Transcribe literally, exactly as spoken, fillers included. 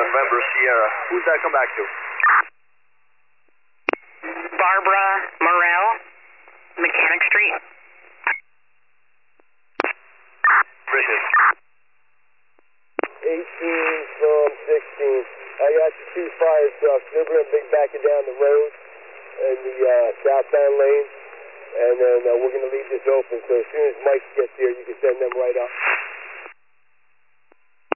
November Sierra. Who's that come back to? Barbara Morrell, Mechanic Street. Appreciate it. eighteen from sixteen. I got the two fire trucks. They're going to be backing down the road in the uh, southbound lane. And then uh, we're going to leave this open. So as soon as Mike gets here, you can send them right up.